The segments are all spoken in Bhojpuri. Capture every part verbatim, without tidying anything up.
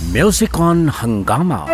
Music on Hungama.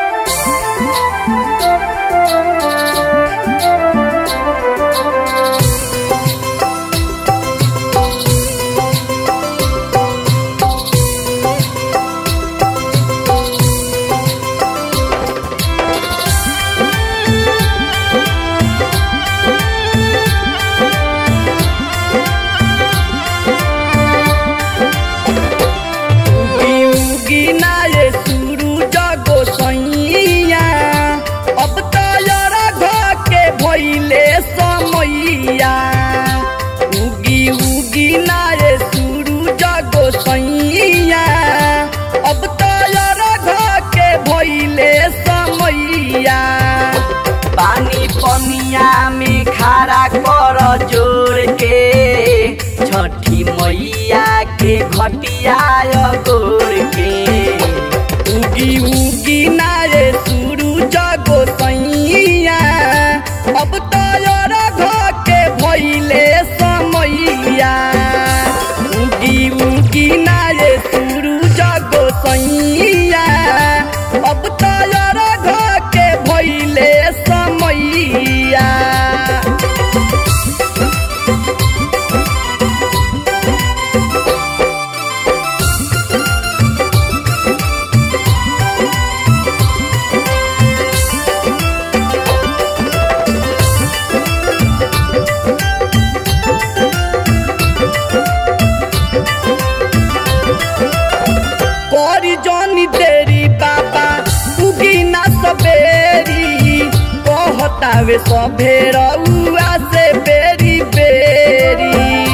पानी पनिया में खारा कर जोड़ के छठी मैया के घटिया गोर के उगी उगी नारे सूरज गोसैया अब तो घर के भइले समैया उगी उगी नारे सूरज गोसैया अब तो घर के भइले समैया। कोरी जोनी तेरी बाबा उगी ना सबेरी कहतावे सभेर उआ से बेरी बेरी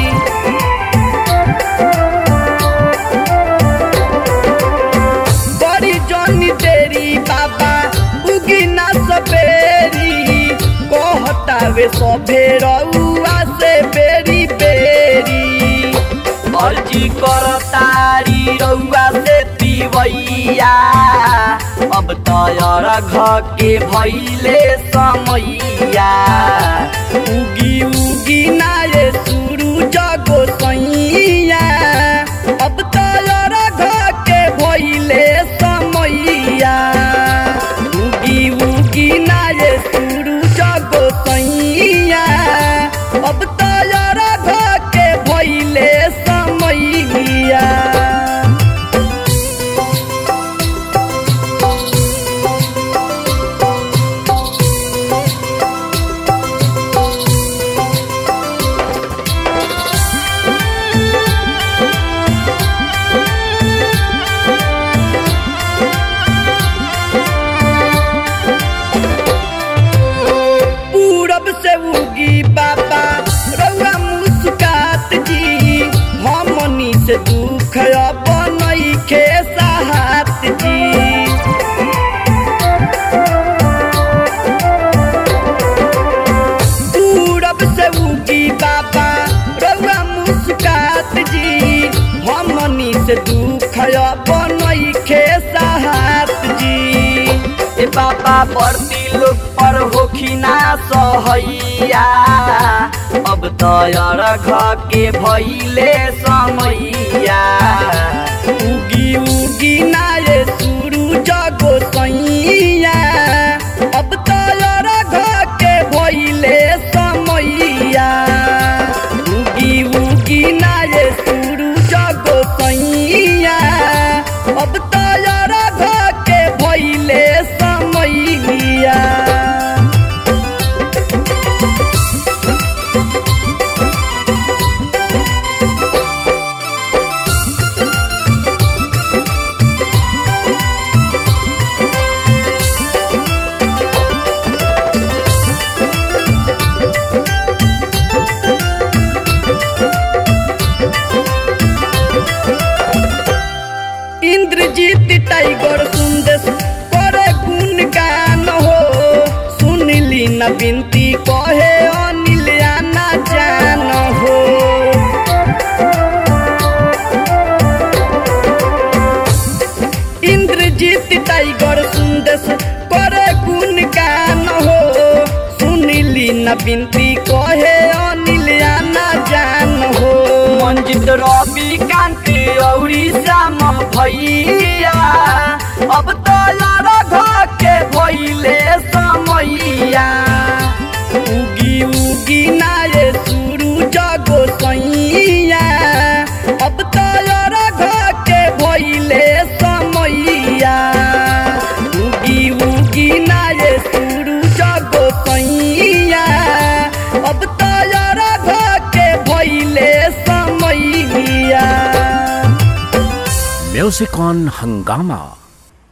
कोरी जोनी तेरी बाबा उगी ना सबेरी कहतावे सभेर उआ से बेरी बेरी अर्जी करतारी रउआ से पिवैया अब तयर घर के भइले समैया उगी उगी नारे सूरज गोसैया अब तयर घर के भइले समैया उगी उगी नारे सूरज गोसैया अब तयर घर के भइले समैया। पूरब से उगी बाबा रउआ मुस्कात जी हमनी से दुख अब नइखे साहत जी पूरब से उगी बाबा रउआ मुस्कात जी हमनी से दुख अब नइखे साहत जी ए बाबा बरती लोग पर होखिना सहैया अब तयर घर के भइले समैया उगी उगी नारे सूरज गोसैया अब तयर घर के भइले समैया उगी उगी नारे सूरज गोसैया अब तयर घर के भइले समैया। इंद्रजीत टाइगर सुंदर करे गुण गान हो सुनली न बिनती कहे अनिल आना जान हो इंद्रजीत टाइगर सुंदर करे गुण गान हो सुनली न बिनती कहे अनिल आना जान हो मंजित रवि कांति औरी श्याम भैया उगी ना ये सूरज गोसैया अब तो अर्घ के भइले समैया उगी उगी ना ये सूरज गोसैया अब तो अर्घ के भइले समैया। Music on Hungama.